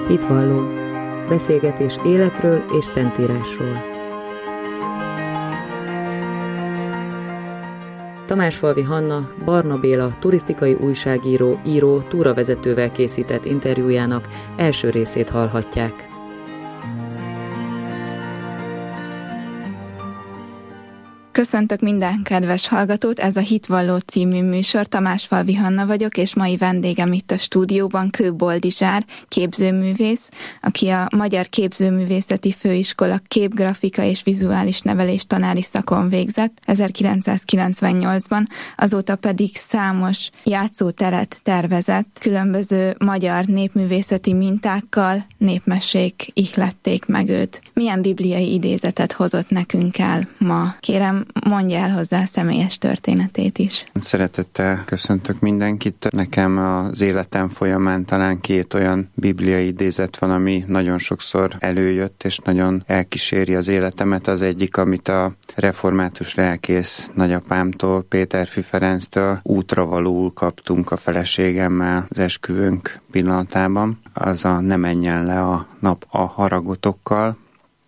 Hitvalló. Beszélgetés életről és szentírásról. Tamásfalvi Hanna, Barna Béla turisztikai újságíró, író, túravezetővel készített interjújának első részét hallhatják. Köszöntök minden kedves hallgatót, ez a Hitvalló című műsor, Tamásfalvi Hanna vagyok, és mai vendégem itt a stúdióban Kő Boldizsár, képzőművész, aki a Magyar Képzőművészeti Főiskola képgrafika és vizuális nevelés tanári szakon végzett 1998-ban, azóta pedig számos játszóteret tervezett, különböző magyar népművészeti mintákkal, népmesék ihlették meg őt. Milyen bibliai idézetet hozott nekünk el ma? Kérem, mondja el hozzá személyes történetét is. Szeretettel köszöntök mindenkit. Nekem az életem folyamán talán 2 olyan bibliai idézet van, ami nagyon sokszor előjött, és nagyon elkíséri az életemet. Az egyik, amit a református lelkész nagyapámtól, Péterfi Ferenctől útravalóul kaptunk a feleségemmel az esküvőnk pillanatában. Az a ne menjen le a nap a haragotokkal.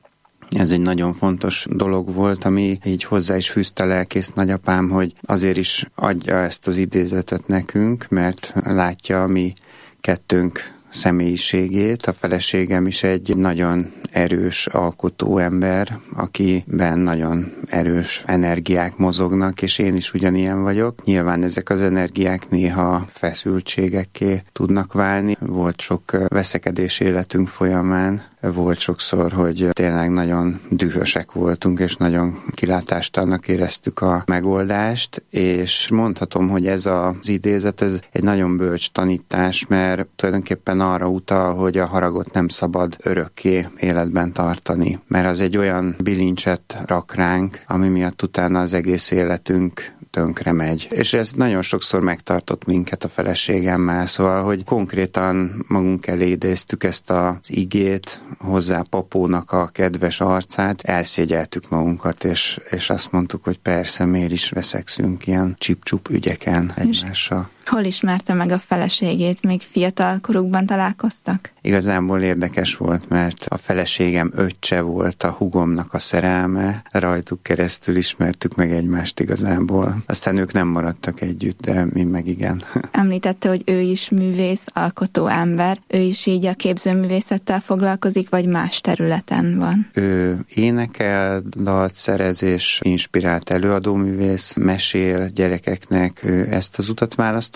Ez egy nagyon fontos dolog volt, ami így hozzá is fűzte a lelkész nagyapám, hogy azért is adja ezt az idézetet nekünk, mert látja a mi kettőnk személyiségét. A feleségem is egy nagyon erős alkotó ember, akiben nagyon erős energiák mozognak, és én is ugyanilyen vagyok. Nyilván ezek az energiák néha feszültségekké tudnak válni. Volt sok veszekedés életünk folyamán, volt sokszor, hogy tényleg nagyon dühösek voltunk, és nagyon kilátástalannak éreztük a megoldást, és mondhatom, hogy ez az idézet, ez egy nagyon bölcs tanítás, mert tulajdonképpen arra utal, hogy a haragot nem szabad örökké életben tartani, mert az egy olyan bilincset rak ránk, ami miatt utána az egész életünk tönkre megy. És ez nagyon sokszor megtartott minket a feleségemmel, szóval, hogy konkrétan magunk elé idéztük ezt az igét, hozzá papónak a kedves arcát, elszégyeltük magunkat, és azt mondtuk, hogy persze, miért is veszekszünk ilyen csip-csup ügyeken egymással. Hol ismerte meg a feleségét? Még fiatal korukban találkoztak? Igazából érdekes volt, mert a feleségem öccse volt a hugomnak a szerelme, rajtuk keresztül ismertük meg egymást igazából. Aztán ők nem maradtak együtt, de mi meg igen. Említette, hogy ő is művész, alkotó ember. Ő is így a képzőművészettel foglalkozik, vagy más területen van? Ő énekel, dalt szerez és inspirált előadóművész, mesél gyerekeknek, ő ezt az utat választott,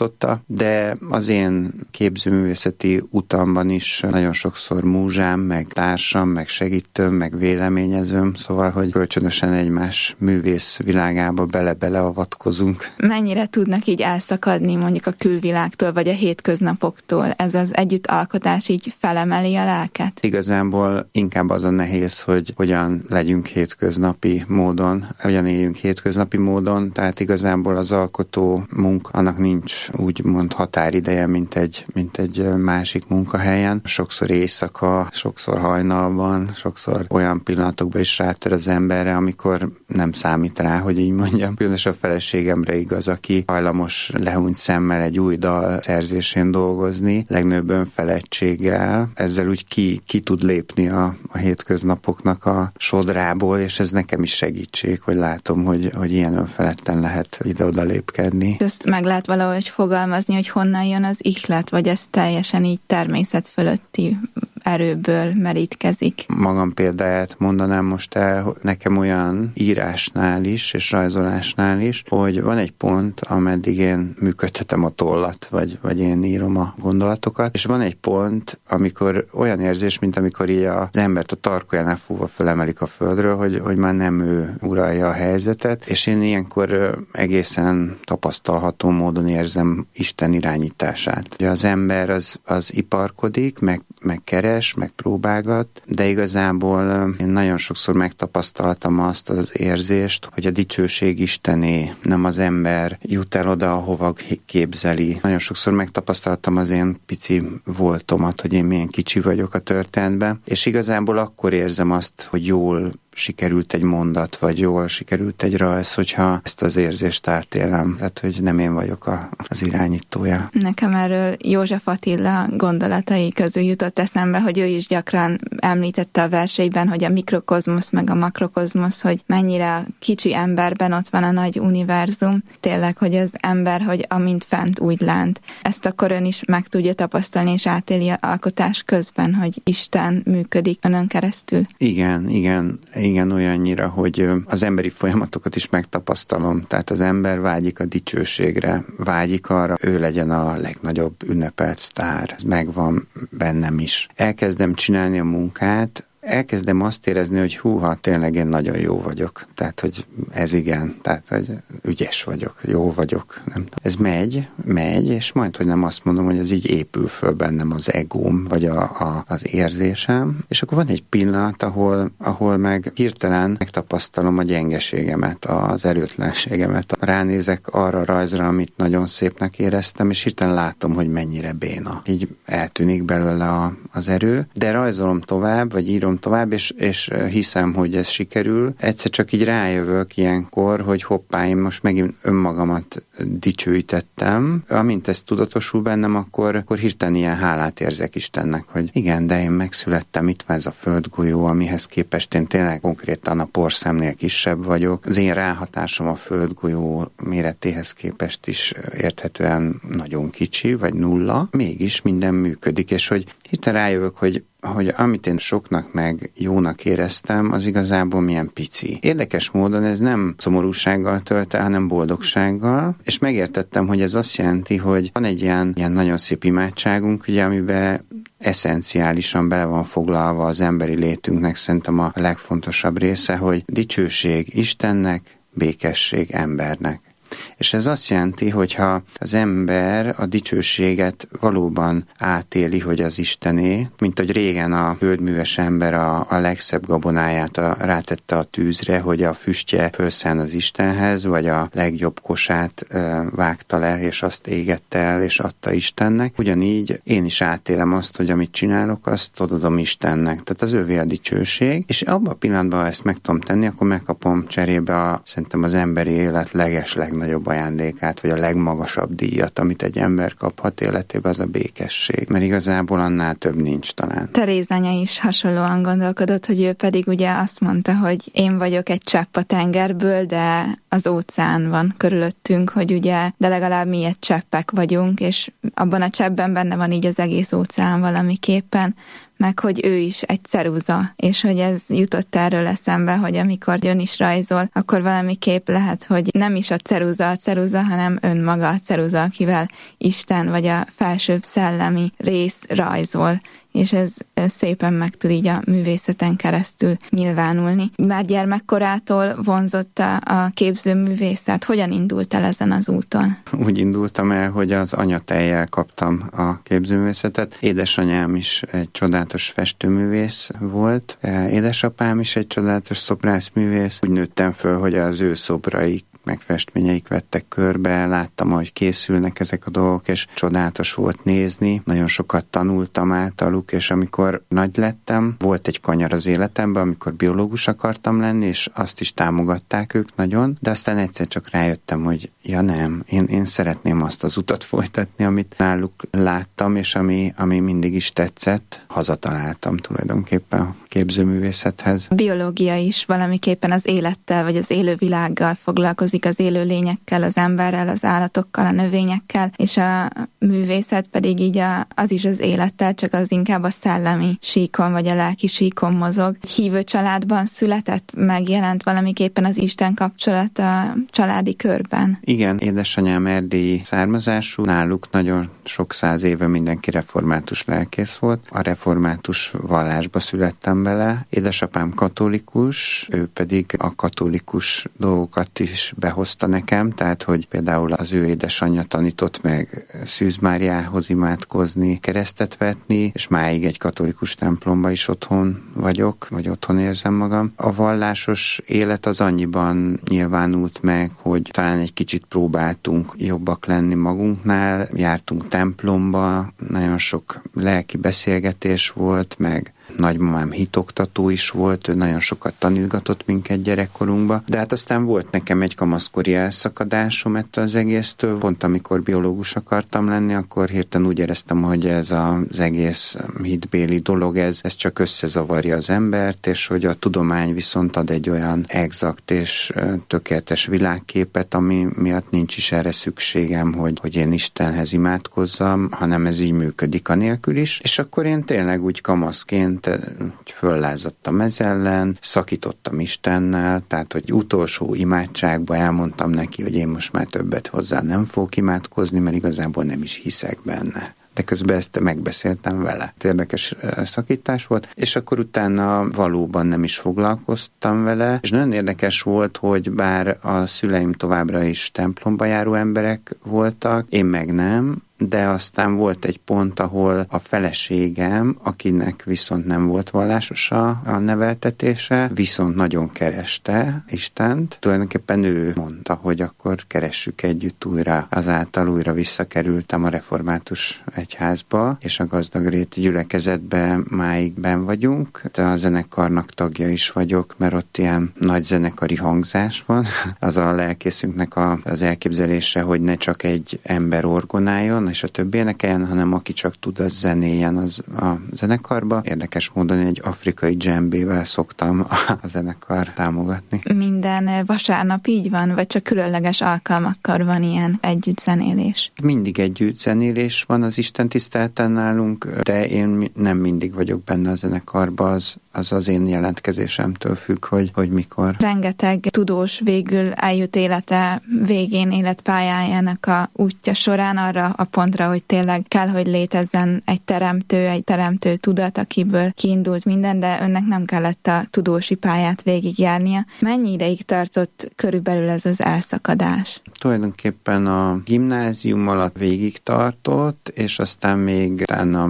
de az én képzőművészeti utamban is nagyon sokszor múzsám, meg társam, meg segítőm, meg véleményezőm, szóval, hogy kölcsönösen egymás művész világába bele-bele avatkozunk. Mennyire tudnak így elszakadni mondjuk a külvilágtól, vagy a hétköznapoktól? Ez az együttalkotás így felemeli a lelket? Igazából inkább az a nehéz, hogy hogyan legyünk hétköznapi módon, hogyan éljünk hétköznapi módon, tehát igazából az alkotó munka, annak nincs úgymond határideje, mint egy másik munkahelyen. Sokszor éjszaka, sokszor hajnalban, sokszor olyan pillanatokban is rátör az emberre, amikor nem számít rá, hogy így mondjam. Különösen a feleségemre igaz, aki hajlamos lehúnyt szemmel egy új dal szerzésén dolgozni, legnagyobb önfeledtséggel. Ezzel úgy ki tud lépni a hétköznapoknak a sodrából, és ez nekem is segítség, hogy látom, hogy ilyen önfeledten lehet ide-oda lépkedni. Ezt meg lehet valahogy fogalmazni, hogy honnan jön az ihlet, vagy ez teljesen így természet fölötti erőből merítkezik? Magam példáját mondanám most el, nekem olyan írásnál is, és rajzolásnál is, hogy van egy pont, ameddig én működtetem a tollat, vagy én írom a gondolatokat, és van egy pont, amikor olyan érzés, mint amikor így az embert a tarkójánál fúvva fölemelik a földről, hogy már nem ő uralja a helyzetet, és én ilyenkor egészen tapasztalható módon érzem Isten irányítását. Ugye az ember az iparkodik, meg keres, meg próbálgat, de igazából én nagyon sokszor megtapasztaltam azt az érzést, hogy a dicsőség Istené, nem az ember jut el oda, ahova képzeli. Nagyon sokszor megtapasztaltam az én pici voltomat, hogy én milyen kicsi vagyok a történetben, és igazából akkor érzem azt, hogy jól sikerült egy mondat, vagy jól sikerült egy rajz, hogyha ezt az érzést átélem. Tehát, hogy nem én vagyok az irányítója. Nekem erről József Attila gondolatai közül jutott eszembe, hogy ő is gyakran említette a verseiben, hogy a mikrokozmosz meg a makrokozmosz, hogy mennyire a kicsi emberben ott van a nagy univerzum. Tényleg, hogy az ember, hogy amint fent, úgy lent. Ezt akkor ön is meg tudja tapasztalni, és átéli a alkotás közben, hogy Isten működik önön keresztül. Igen, olyannyira, hogy az emberi folyamatokat is megtapasztalom. Tehát az ember vágyik a dicsőségre, vágyik arra, ő legyen a legnagyobb ünnepelt sztár. Ez megvan bennem is. Elkezdem csinálni a munkát, elkezdem azt érezni, hogy húha, tényleg én nagyon jó vagyok. Tehát, hogy ez igen, tehát, hogy ügyes vagyok, jó vagyok. Nem tudom. Ez megy, és majd, hogy nem azt mondom, hogy ez így épül föl bennem az egóm, vagy az érzésem. És akkor van egy pillanat, ahol meg hirtelen megtapasztalom a gyengeségemet, az erőtlenségemet. Ránézek arra a rajzra, amit nagyon szépnek éreztem, és hirtelen látom, hogy mennyire béna. Így eltűnik belőle az erő, de rajzolom tovább, vagy írom tovább, és hiszem, hogy ez sikerül. Egyszer csak így rájövök ilyenkor, hogy hoppá, én most megint önmagamat dicsőítettem. Amint ez tudatosul bennem, akkor hirtelen ilyen hálát érzek Istennek, hogy igen, de én megszülettem, itt van ez a földgolyó, amihez képest én tényleg konkrétan a porszemnél kisebb vagyok. Az én ráhatásom a földgolyó méretéhez képest is érthetően nagyon kicsi, vagy nulla. Mégis minden működik, és hogy hirtelen rájövök, hogy amit én soknak meg jónak éreztem, az igazából milyen pici. Érdekes módon ez nem szomorúsággal tölt el, hanem boldogsággal, és megértettem, hogy ez azt jelenti, hogy van egy ilyen nagyon szép imádságunk, ugye, amiben eszenciálisan bele van foglalva az emberi létünknek, szerintem a legfontosabb része, hogy dicsőség Istennek, békesség embernek. És ez azt jelenti, hogyha az ember a dicsőséget valóban átéli, hogy az Istené, mint hogy régen a földműves ember a legszebb gabonáját rátette a tűzre, hogy a füstje fölszálljon az Istenhez, vagy a legjobb kosát vágta le, és azt égette el, és adta Istennek. Ugyanígy én is átélem azt, hogy amit csinálok, azt odadom Istennek. Tehát az övé a dicsőség, és abban a pillanatban, ha ezt meg tudom tenni, akkor megkapom cserébe szerintem az emberi élet legnagyobb ajándékát, vagy a legmagasabb díjat, amit egy ember kaphat életében, az a békesség. Mert igazából annál több nincs talán. Teréz anya is hasonlóan gondolkodott, hogy ő pedig ugye azt mondta, hogy én vagyok egy csepp a tengerből, de az óceán van körülöttünk, hogy ugye, de legalább mi egy cseppek vagyunk, és abban a cseppben benne van így az egész óceán valamiképpen, meg hogy ő is egy ceruza, és hogy ez jutott erről eszembe, hogy amikor ön is rajzol, akkor valamiképp lehet, hogy nem is a ceruza, hanem önmaga a ceruza, akivel Isten vagy a felsőbb szellemi rész rajzol, és ez szépen meg tud így a művészeten keresztül nyilvánulni. Már gyermekkorától vonzott a képzőművészet. Hogyan indult el ezen az úton? Úgy indultam el, hogy az anyatejjel kaptam a képzőművészetet. Édesanyám is egy csodálatos festőművész volt. Édesapám is egy csodálatos szobrászművész. Úgy nőttem föl, hogy az ő szobraik meg festményeik vettek körbe, láttam, hogy készülnek ezek a dolgok, és csodálatos volt nézni. Nagyon sokat tanultam általuk, és amikor nagy lettem, volt egy kanyar az életemben, amikor biológus akartam lenni, és azt is támogatták ők nagyon, de aztán egyszer csak rájöttem, hogy ja nem, én szeretném azt az utat folytatni, amit náluk láttam, és ami mindig is tetszett. Hazataláltam tulajdonképpen a képzőművészethez. Biológia is valamiképpen az élettel, vagy az élővilággal foglalkozik, az élőlényekkel, az emberrel, az állatokkal, a növényekkel, és a művészet pedig így az is az élettel, csak az inkább a szellemi síkon, vagy a lelki síkon mozog. Hívő családban született, megjelent valamiképpen az Isten kapcsolat a családi körben. Igen, édesanyám erdélyi származású, náluk nagyon sok száz éve mindenki református lelkész volt. A református vallásba születtem bele. Édesapám katolikus, ő pedig a katolikus dolgokat is behozta nekem, tehát hogy például az ő édesanyja tanított meg Szűz Máriához imádkozni, keresztet vetni, és máig egy katolikus templomba is otthon vagyok, vagy otthon érzem magam. A vallásos élet az annyiban nyilvánult meg, hogy talán egy kicsit próbáltunk jobbak lenni magunknál, jártunk templomba, nagyon sok lelki beszélgetés volt, meg nagymamám hitoktató is volt, ő nagyon sokat tanítgatott minket gyerekkorunkba, de hát aztán volt nekem egy kamaszkori elszakadásom ettől az egésztől. Pont amikor biológus akartam lenni, akkor hirtelen úgy éreztem, hogy ez az egész hitbéli dolog, ez csak összezavarja az embert, és hogy a tudomány viszont ad egy olyan exakt és tökéletes világképet, ami miatt nincs is erre szükségem, hogy én Istenhez imádkozzam, hanem ez így működik anélkül is. És akkor én tényleg úgy kamaszként föllázadtam ez ellen, szakítottam Istennel, tehát hogy utolsó imádságba elmondtam neki, hogy én most már többet hozzá nem fogok imádkozni, mert igazából nem is hiszek benne. De közben ezt megbeszéltem vele. Érdekes szakítás volt, és akkor utána valóban nem is foglalkoztam vele, és nagyon érdekes volt, hogy bár a szüleim továbbra is templomba járó emberek voltak, én meg nem, de aztán volt egy pont, ahol a feleségem, akinek viszont nem volt vallásos a neveltetése, viszont nagyon kereste Istent. Tulajdonképpen ő mondta, hogy akkor keressük együtt újra. Azáltal újra visszakerültem a református egyházba, és a Gazdagréti gyülekezetben máig benn vagyunk. De a zenekarnak tagja is vagyok, mert ott ilyen nagy zenekari hangzás van. Az a lelkészünknek az elképzelése, hogy ne csak egy ember orgonáljon, és a többi énekeljen, hanem aki csak tud, az zenéljen a zenekarba. Érdekes módon egy afrikai dzsembével szoktam a zenekar támogatni. Minden vasárnap így van, vagy csak különleges alkalmakkor van ilyen együttzenélés? Mindig együttzenélés van az istentiszteleten nálunk, de én nem mindig vagyok benne a zenekarba, az én jelentkezésemtől függ, hogy mikor. Rengeteg tudós végül eljut élete végén, életpályájának a útja során arra a pontra, hogy tényleg kell, hogy létezzen egy teremtő tudat, akiből kiindult minden, de önnek nem kellett a tudósi pályát végigjárnia. Mennyi ideig tartott körülbelül ez az elszakadás? Tulajdonképpen a gimnázium alatt végig tartott, és aztán még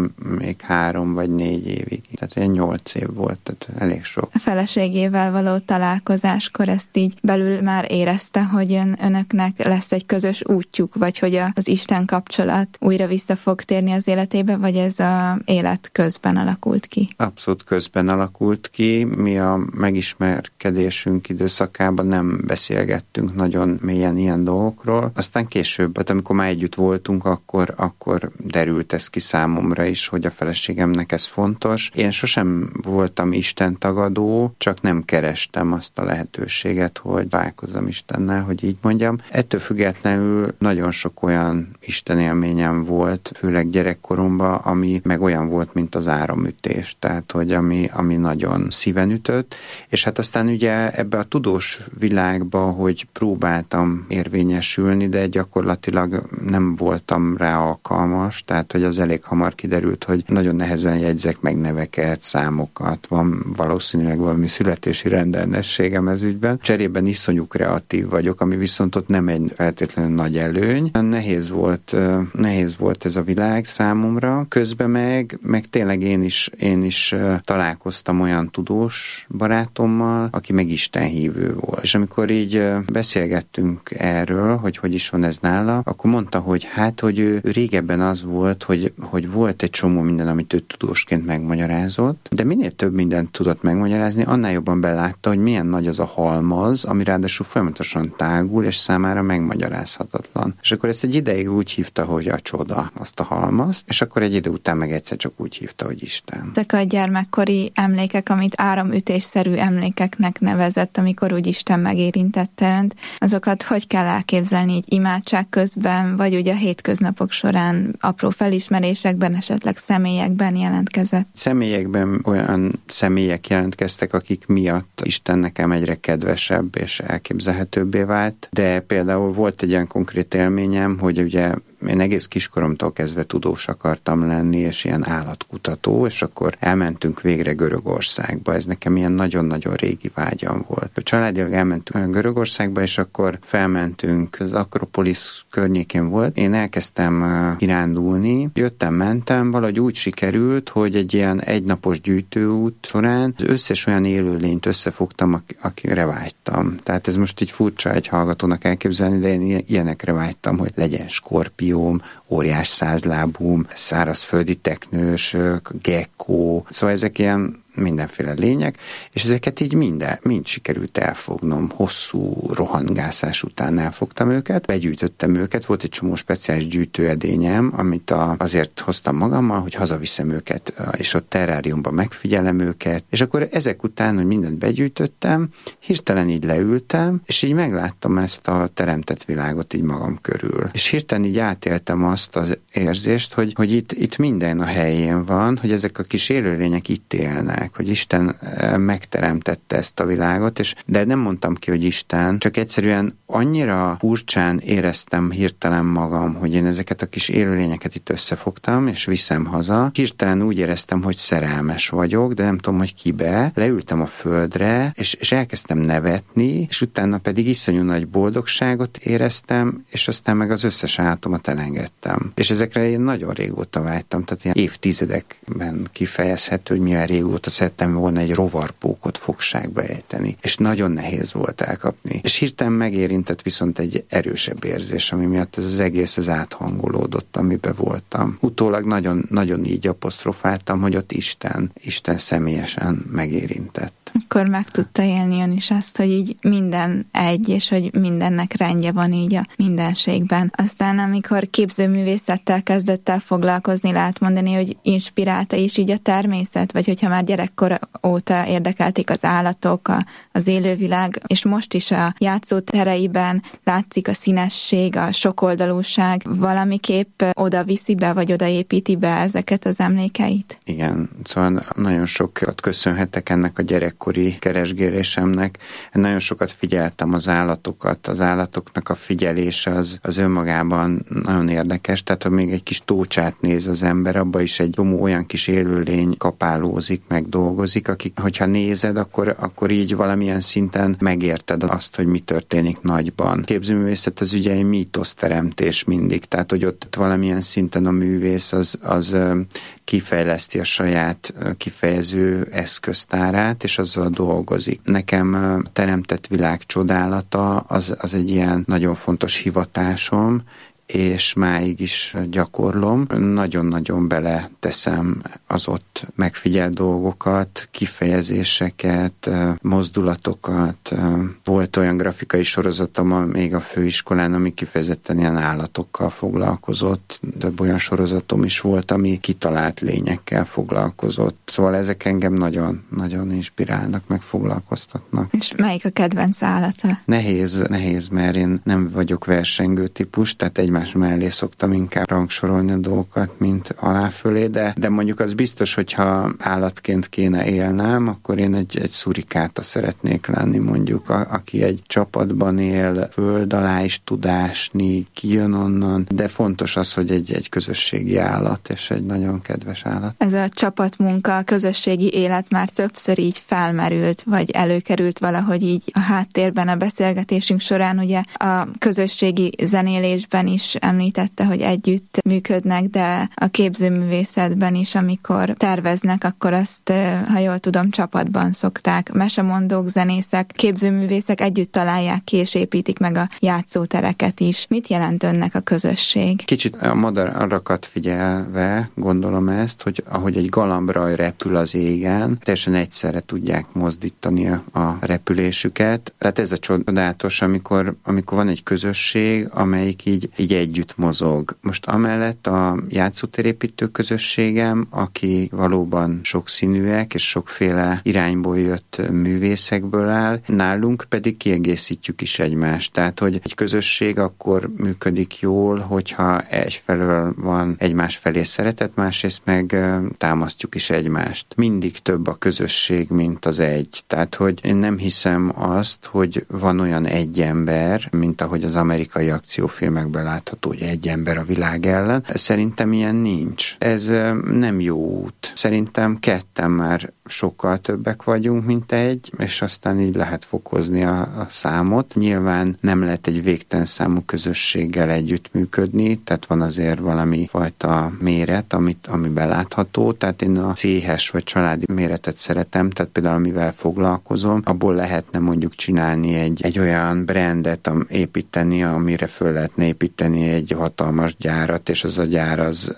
3 vagy 4 évig. Tehát 8 év volt, tehát elég sok. A feleségével való találkozáskor ezt így belül már érezte, hogy önöknek lesz egy közös útjuk, vagy hogy az Isten kapcsolat újra vissza fog térni az életébe, vagy ez az élet közben alakult ki? Abszolút közben alakult ki. Mi a megismerkedésünk időszakában nem beszélgettünk nagyon mélyen ilyen dolgokról. Aztán később, amikor már együtt voltunk, akkor derült ez ki számomra is, hogy a feleségemnek ez fontos. Én sosem voltam Isten tagadó, csak nem kerestem azt a lehetőséget, hogy találkozzam Istennel, hogy így mondjam. Ettől függetlenül nagyon sok olyan Isten élményem volt, főleg gyerekkoromban, ami meg olyan volt, mint az áramütés, tehát hogy ami nagyon szíven ütött, és hát aztán ugye ebbe a tudós világba, hogy próbáltam érvényesülni, de gyakorlatilag nem voltam rá alkalmas, tehát hogy az elég hamar kiderült, hogy nagyon nehezen jegyzek meg neveket, számokat, van valószínűleg valami születési rendellenességem ez ügyben. Cserében iszonyú kreatív vagyok, ami viszont ott nem egy feltétlenül nagy előny. Nehéz volt ez a világ számomra. Közben meg tényleg én is találkoztam olyan tudós barátommal, aki meg istenhívő volt. És amikor így beszélgettünk erről, hogy is van ez nála, akkor mondta, hogy hogy ő régebben az volt, hogy volt egy csomó minden, amit ő tudósként megmagyarázott, de minél több mindent tudott megmagyarázni, annál jobban belátta, hogy milyen nagy az a halmaz, ami ráadásul folyamatosan tágul, és számára megmagyarázhatatlan. És akkor ezt egy ideig úgy hívta, hogy a csoda, azt a halmazt, és akkor egy idő után meg egyszer csak úgy hívta, hogy Isten. Ezek a gyermekkori emlékek, amit áramütésszerű emlékeknek nevezett, amikor úgy Isten megérintette önt, azokat hogy kell elképzelni így imádság közben, vagy ugye a hétköznapok során apró felismerésekben, esetleg személyekben jelentkezett? Személyekben olyan személyek jelentkeztek, akik miatt Isten nekem egyre kedvesebb és elképzelhetőbbé vált, de például volt egy ilyen konkrét élményem, hogy ugye én egész kiskoromtól kezdve tudós akartam lenni, és ilyen állatkutató, és akkor elmentünk végre Görögországba. Ez nekem ilyen nagyon-nagyon régi vágyam volt. A családilag elmentünk Görögországba, és akkor felmentünk, az Akropolisz környékén volt. Én elkezdtem kirándulni, mentem, valahogy úgy sikerült, hogy egy ilyen egynapos gyűjtőút során az összes olyan élőlényt összefogtam, akire vágytam. Tehát ez most így furcsa egy hallgatónak elképzelni, de én ilyenekre vágytam, hogy legyen skorpió, skorpióm, óriás százlábúm, szárazföldi teknősök, gekkó, szóval ezek ilyen mindenféle lények, és ezeket így mind sikerült elfognom. Hosszú rohangászás után elfogtam őket, begyűjtöttem őket, volt egy csomó speciális gyűjtőedényem, amit azért hoztam magammal, hogy hazaviszem őket, és ott terráriumban megfigyelem őket, és akkor ezek után, hogy mindent begyűjtöttem, hirtelen így leültem, és így megláttam ezt a teremtett világot így magam körül. És hirtelen így átéltem azt az érzést, hogy itt minden a helyén van, hogy ezek a kis élőlények itt élnek, hogy Isten megteremtette ezt a világot, de nem mondtam ki, hogy Isten, csak egyszerűen annyira furcsán éreztem hirtelen magam, hogy én ezeket a kis élőlényeket itt összefogtam, és viszem haza. Hirtelen úgy éreztem, hogy szerelmes vagyok, de nem tudom, hogy kibe. Leültem a földre, és elkezdtem nevetni, és utána pedig iszonyú nagy boldogságot éreztem, és aztán meg az összes állatomat elengedtem. És ezekre én nagyon régóta vágytam, tehát ilyen évtizedekben kifejezhető, hogy milyen régóta szerettem volna egy rovarpókot fogságba ejteni. És nagyon nehéz volt elkapni. És hirtelen megérintett viszont egy erősebb érzés, ami miatt ez az egész áthangolódott, amiben voltam. Utólag nagyon, nagyon így apostrofáltam, hogy ott Isten személyesen megérintett. Akkor meg tudta élni ön is azt, hogy így minden egy, és hogy mindennek rendje van így a mindenségben. Aztán amikor képzőművészettel kezdett el foglalkozni, lehet mondani, hogy inspirálta is így a természet, vagy hogyha már gyerekkor óta érdekelték az állatok, az élővilág, és most is a játszótereiben látszik a színesség, a sokoldalúság, valamiképp oda viszi be, vagy oda építi be ezeket az emlékeit? Igen, szóval nagyon sokat köszönhetek ennek a gyerekkori keresgélésemnek. Nagyon sokat figyeltem az állatokat, az állatoknak a figyelése az önmagában nagyon érdekes, tehát ha még egy kis tócsát néz az ember, abban is egy olyan kis élőlény kapálózik, meg dolgozik, hogyha nézed, akkor így valamilyen szinten megérted azt, hogy mi történik nagyban. Képzőművészet az ugye egy mítoszteremtés mindig, tehát hogy ott valamilyen szinten a művész az kifejleszti a saját kifejező eszköztárát, és azzal dolgozik. Nekem teremtett világ csodálata az egy ilyen nagyon fontos hivatásom, és máig is gyakorlom. Nagyon-nagyon beleteszem az ott megfigyelt dolgokat, kifejezéseket, mozdulatokat. Volt olyan grafikai sorozatom még a főiskolán, ami kifejezetten ilyen állatokkal foglalkozott. Több olyan sorozatom is volt, ami kitalált lényekkel foglalkozott. Szóval ezek engem nagyon inspirálnak, meg foglalkoztatnak. És melyik a kedvenc állata? Nehéz, mert én nem vagyok versengő típus, tehát egymás mellé szoktam inkább rangsorolni a dolgokat, mint aláfölé, de mondjuk az biztos, hogyha állatként kéne élnem, akkor én egy szurikáta szeretnék lenni, mondjuk, aki egy csapatban él, föld alá is tud ásni, kijön onnan, de fontos az, hogy egy közösségi állat, és egy nagyon kedves állat. Ez a csapatmunka, a közösségi élet már többször így felmerült, vagy előkerült valahogy így a háttérben a beszélgetésünk során, ugye a közösségi zenélésben is említette, hogy együtt működnek, de a képzőművészetben is, amikor terveznek, akkor azt, ha jól tudom, csapatban szokták. Mesemondók, zenészek, képzőművészek együtt találják ki, és építik meg a játszótereket is. Mit jelent önnek a közösség? Kicsit a madarakat figyelve gondolom ezt, hogy ahogy egy galambraj repül az égen, teljesen egyszerre tudják mozdítani a repülésüket. Tehát ez a csodálatos, amikor van egy közösség, amelyik így együtt mozog. Most amellett a játszótérépítő közösségem, aki valóban sokszínűek és sokféle irányból jött művészekből áll, nálunk pedig kiegészítjük is egymást. Tehát, hogy egy közösség akkor működik jól, hogyha egyfelől van egymás felé szeretet, másrészt meg támasztjuk is egymást. Mindig több a közösség, mint az egy. Tehát, hogy én nem hiszem azt, hogy van olyan egy ember, mint ahogy az amerikai akciófilmekben látható, hogy egy ember a világ ellen. Szerintem ilyen nincs. Ez nem jó út. Szerintem ketten már sokkal többek vagyunk, mint egy, és aztán így lehet fokozni a számot. Nyilván nem lehet egy végtelen számú közösséggel együttműködni, tehát van azért valami fajta méret, ami belátható, tehát én a céhes vagy családi méretet szeretem, tehát például amivel foglalkozom, abból lehetne mondjuk csinálni egy olyan brandet építeni, amire föl lehetne építeni építeni egy hatalmas gyárat, és az a gyár az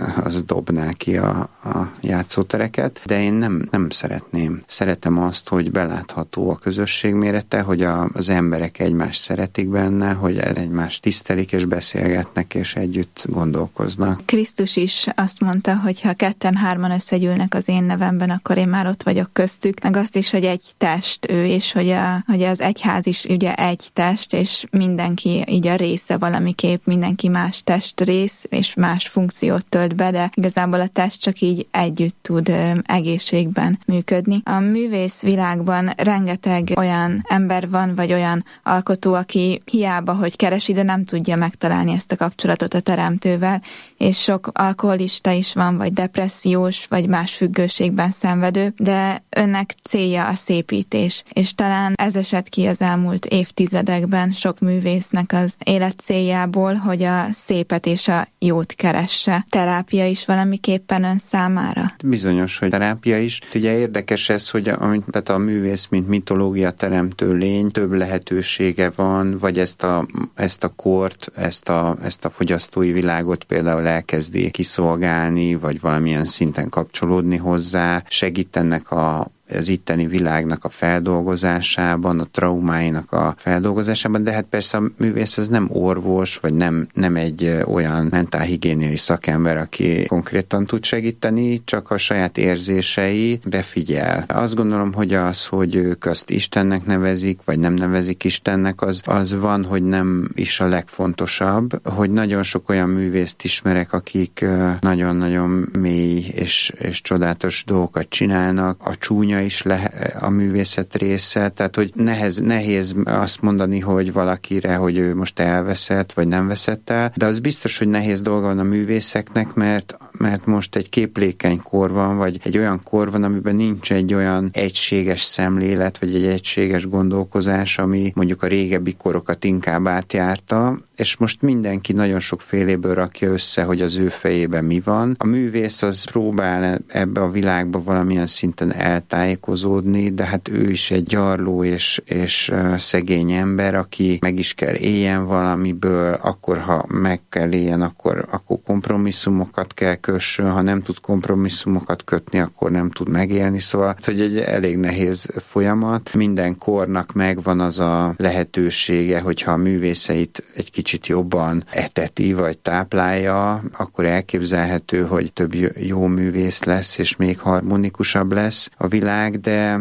dobná ki a játszótereket, de én nem szeretném. Szeretem azt, hogy belátható a közösség mérete, hogy az emberek egymást szeretik benne, hogy egymást tisztelik és beszélgetnek, és együtt gondolkoznak. Krisztus is azt mondta, hogy ha 2-3 összegyűlnek az én nevemben, akkor én már ott vagyok köztük, meg azt is, hogy egy test ő, és hogy az egyház is ugye egy test, és mindenki így a része valamiképp, mindenki más testrész, és más funkciót tölt be, de igazából a test csak így együtt tud egészségben működni. A művész világban rengeteg olyan ember van, vagy olyan alkotó, aki hiába, hogy keresi, de nem tudja megtalálni ezt a kapcsolatot a teremtővel, és sok alkoholista is van, vagy depressziós, vagy más függőségben szenvedő, de önnek célja a szépítés, és talán ez esett ki az elmúlt évtizedekben sok művésznek az élet céljából, hogy a szépet és a jót keresse. Terápia is valamiképpen ön számára? Bizonyos, hogy terápia is. Ugye érdekes ez, hogy tehát a művész, mint mitológia teremtő lény, több lehetősége van, vagy ezt a kort, ezt a fogyasztói világot például elkezdi kiszolgálni, vagy valamilyen szinten kapcsolódni hozzá, segít ennek az itteni világnak a feldolgozásában, a traumáinak a feldolgozásában, de hát persze a művész az nem orvos, vagy nem egy olyan mentálhigiéniai szakember, aki konkrétan tud segíteni, csak a saját érzéseire figyel. Azt gondolom, hogy hogy ők azt Istennek nevezik, vagy nem nevezik Istennek, az van, hogy nem is a legfontosabb, hogy nagyon sok olyan művészt ismerek, akik nagyon-nagyon mély és csodálatos dolgokat csinálnak, a csúnya is a művészet része, tehát hogy nehéz azt mondani, hogy valakire, hogy ő most elveszett, vagy nem veszett el, de az biztos, hogy nehéz dolga van a művészeknek, mert most egy képlékeny kor van, vagy egy olyan kor van, amiben nincs egy olyan egységes szemlélet, vagy egy egységes gondolkozás, ami mondjuk a régebbi korokat inkább átjárta, és most mindenki nagyon sok féléből rakja össze, hogy az ő fejében mi van. A művész az próbál ebbe a világba valamilyen szinten eltájékozódni, de hát ő is egy gyarló és szegény ember, aki meg is kell éljen valamiből, akkor ha meg kell éljen, akkor kompromisszumokat kell kössön, ha nem tud kompromisszumokat kötni, akkor nem tud megélni, szóval hogy egy elég nehéz folyamat. Minden kornak megvan az a lehetősége, hogyha a művészeit egy kicsit jobban eteti, vagy táplálja, akkor elképzelhető, hogy több jó művész lesz, és még harmonikusabb lesz a világ,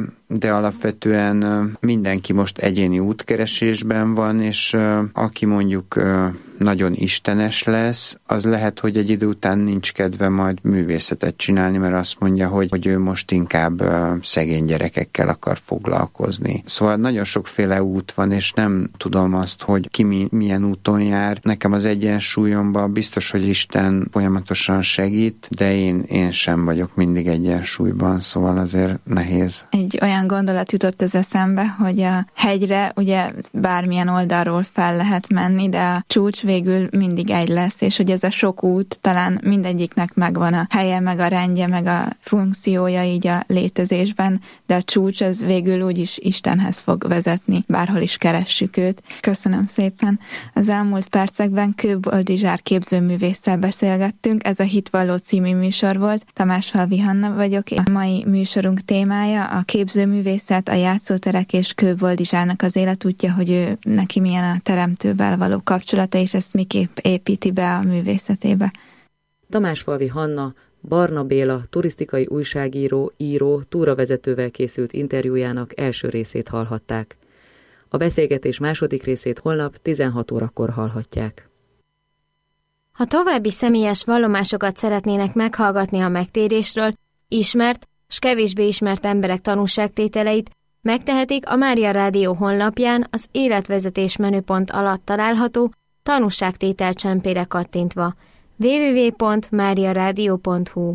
de alapvetően mindenki most egyéni útkeresésben van, és aki mondjuk nagyon istenes lesz, az lehet, hogy egy idő után nincs kedve majd művészetet csinálni, mert azt mondja, hogy ő most inkább szegény gyerekekkel akar foglalkozni. Szóval nagyon sokféle út van, és nem tudom azt, hogy ki milyen úton jár. Nekem az egyensúlyomban biztos, hogy Isten folyamatosan segít, de én sem vagyok mindig egyensúlyban, szóval azért nehéz. Egy olyan gondolat jutott az eszembe, hogy a hegyre ugye bármilyen oldalról fel lehet menni, de a csúcs végül mindig egy lesz, és hogy ez a sok út, talán mindegyiknek megvan a helye, meg a rendje, meg a funkciója így a létezésben, de a csúcs az végül úgyis Istenhez fog vezetni, bárhol is keressük őt. Köszönöm szépen. Az elmúlt percekben Kőboldizsár képzőművésszel beszélgettünk, ez a Hitvalló című műsor volt. Tamásfalvi Hanna vagyok, a mai műsorunk témája a képzőművészet, a játszóterek és Kőboldizsárnak az életútja, hogy ő neki milyen a teremtővel való kapcsolata, és ezt miképp építi be a művészetébe. Tamásfalvi Hanna, Barna Béla, turisztikai újságíró, író, túravezetővel készült interjújának első részét hallhatták. A beszélgetés második részét holnap 16 órakor hallhatják. Ha további személyes vallomásokat szeretnének meghallgatni a megtérésről, ismert s kevésbé ismert emberek tanúságtételeit, megtehetik a Mária Rádió honlapján az életvezetés menüpont alatt található tanúságtétel csempére kattintva. www.mariaradio.hu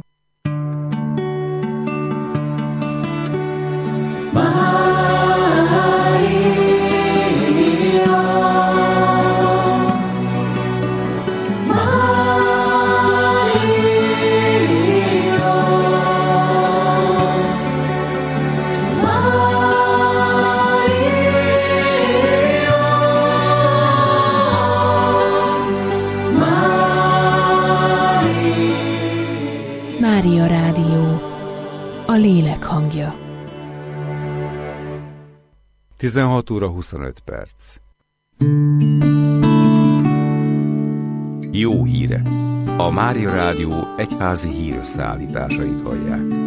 16 óra 25 perc. Jó híre! A Mária Rádió egyházi hírösszeállításait hallják.